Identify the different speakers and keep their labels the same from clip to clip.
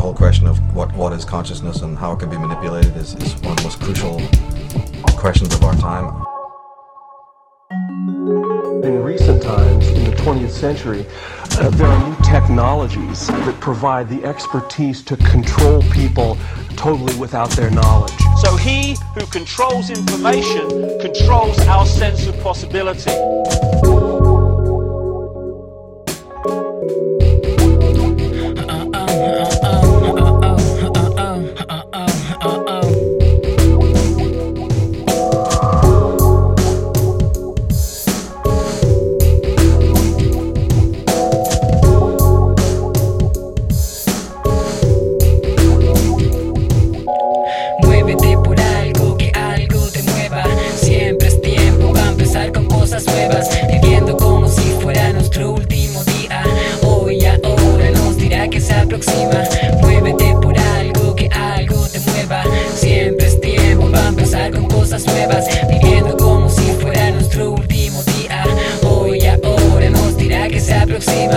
Speaker 1: whole question of what is consciousness and how it can be manipulated is one of the most crucial questions of our time.
Speaker 2: In recent times, in the 20th century, there are new technologies that provide the expertise to control people totally without their knowledge.
Speaker 3: So he who controls information controls our sense of possibility.
Speaker 4: Muévete por algo, que algo te mueva. Siempre es tiempo para empezar con cosas nuevas. Viviendo como si fuera nuestro último día. Hoy y ahora nos dirá que se aproxima.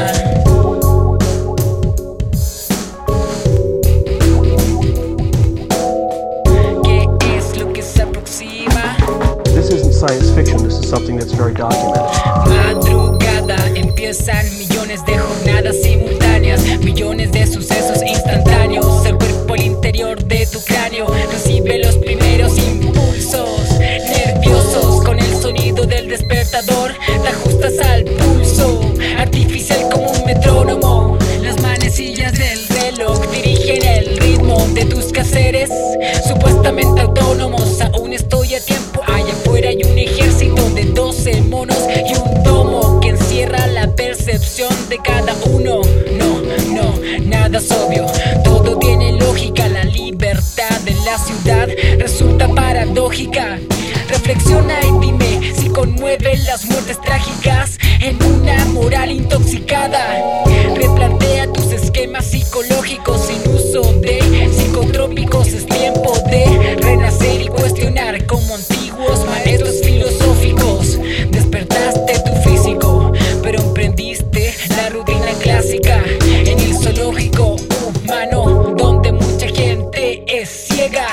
Speaker 4: ¿Qué es lo que se aproxima?
Speaker 2: This isn't science fiction, this is something that's very documented.
Speaker 4: Madrugada, empiezan millones de jornadas simultáneas, millones de sucesos instantáneos. El cuerpo al interior de tu cráneo recibe los primeros impulsos nerviosos. Con el sonido del despertador te ajustas al pulso, artificial como un metrónomo. Las manecillas del reloj dirigen el ritmo de tus quehaceres, supuestamente autónomos. Aún estoy a tiempo, allá afuera hay un ejército de 12 monos y un domo que encierra la percepción de cada uno. No, nada es obvio, todo tiene lógica. La libertad de la ciudad resulta paradójica. Reflexiona y dime si conmueven las muertes trágicas en una moral intoxicada. Replantea tus esquemas psicológicos sin uso de psicotrópicos. Es tiempo de renacer y cuestionar como antiguos maestros filosóficos. Despertaste tu físico, pero emprendiste la rutina clásica en el zoológico humano, donde mucha gente es ciega.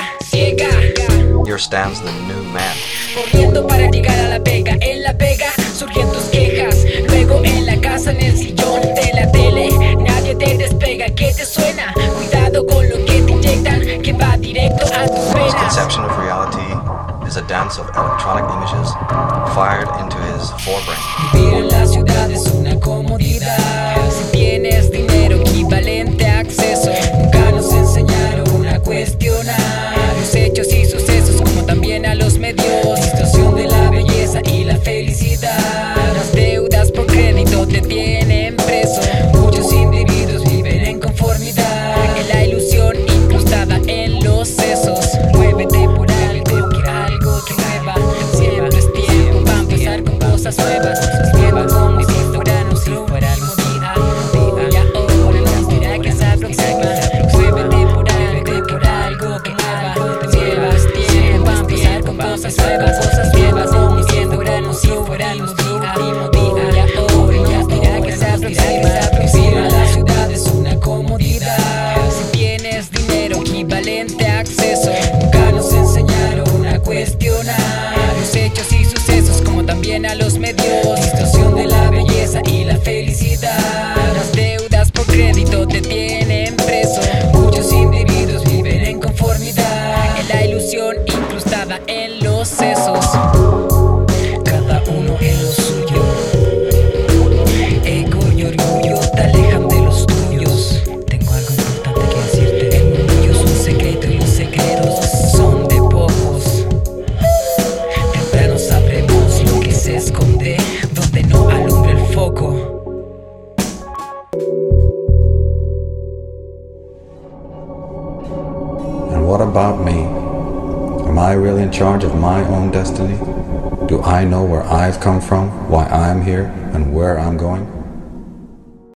Speaker 1: Here stands the new man.
Speaker 4: Corriendo para llegar a la pega, en la pega surgen tus quejas. Luego en la casa, en el sillón de la tele, nadie te despega. ¿Qué te suena? Cuidado con lo que te inyectan, que va directo a tus
Speaker 1: His
Speaker 4: venas.
Speaker 1: conception of reality is a dance of electronic images fired into his forebrain.
Speaker 4: Vivir en la ciudad es una comodidad. Si tienes dinero equivalente a acceso, nunca nos enseñaron a cuestionar los hechos y sucesos, como también a los medios. Distorsión de la belleza y la felicidad. Las deudas por crédito te tienen preso. Muchos individuos viven en conformidad, en la ilusión incrustada en los sesos. Muévete por algo, que algo te mueva. Siempre es tiempo para empezar con cosas nuevas. Nuevas como si fuera nuestro último día. Y ahora nos dirá que se aproxima. Muévete por algo, que algo te mueva. Siempre es tiempo para empezar con cosas nuevas. Cosas nuevas como si fuera nuestro último día. Y ahora nos dirá que se aproxima. La ciudad es una comodidad. Si tienes dinero equivalente a acceso, nunca nos enseñaron a cuestionar los hechos y sucesos, como también a los medios. Distorsión de la belleza y la felicidad. Las deudas por crédito te tienen preso. Muchos individuos viven en conformidad, en la ilusión incrustada en los sesos. Cada uno en lo suyo. Ego y orgullo te alejan de los tuyos. Tengo algo importante que decirte. El orgullo es un secreto y los secretos son de pocos. Temprano sabremos lo que se esconde donde no alumbra el foco.
Speaker 5: And what about me? Am I really in charge of my own destiny? Do I know where I've come from, why I'm here, and where I'm going?